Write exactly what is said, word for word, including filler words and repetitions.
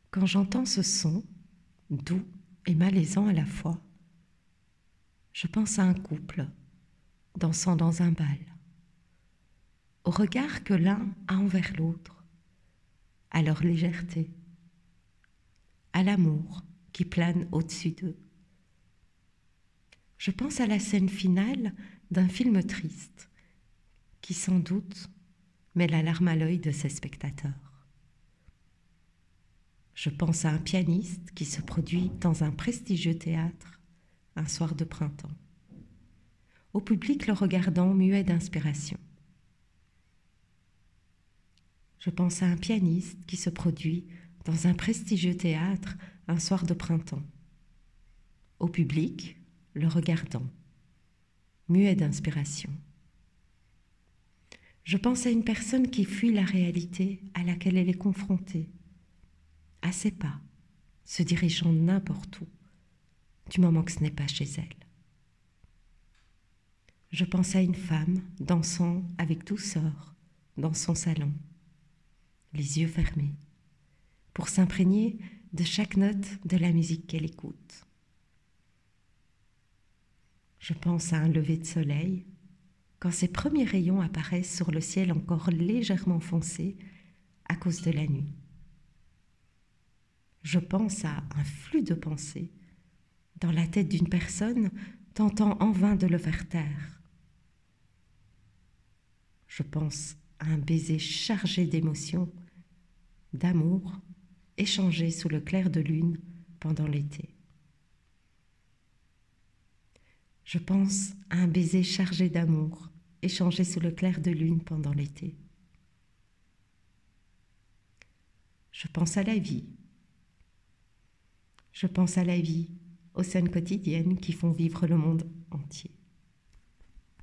Quand j'entends ce son, doux et malaisant à la fois, je pense à un couple dansant dans un bal, au regard que l'un a envers l'autre, à leur légèreté, à l'amour qui plane au-dessus d'eux. Je pense à la scène finale d'un film triste qui sans doute met la larme à l'œil de ses spectateurs. Je pense à un pianiste qui se produit dans un prestigieux théâtre un soir de printemps, au public le regardant muet d'inspiration. Je pense à un pianiste qui se produit dans un prestigieux théâtre un soir de printemps, au public le regardant, muet d'inspiration. Je pense à une personne qui fuit la réalité à laquelle elle est confrontée, à ses pas, se dirigeant n'importe où, du moment que ce n'est pas chez elle. Je pense à une femme dansant avec douceur dans son salon, les yeux fermés, pour s'imprégner de chaque note de la musique qu'elle écoute. Je pense à un lever de soleil, quand ses premiers rayons apparaissent sur le ciel encore légèrement foncé à cause de la nuit. Je pense à un flux de pensées dans la tête d'une personne tentant en vain de le faire taire. Je pense à un baiser chargé d'émotions, d'amour, échangé sous le clair de lune pendant l'été. Je pense à un baiser chargé d'amour, échangé sous le clair de lune pendant l'été. Je pense à la vie. Je pense à la vie, aux scènes quotidiennes qui font vivre le monde entier.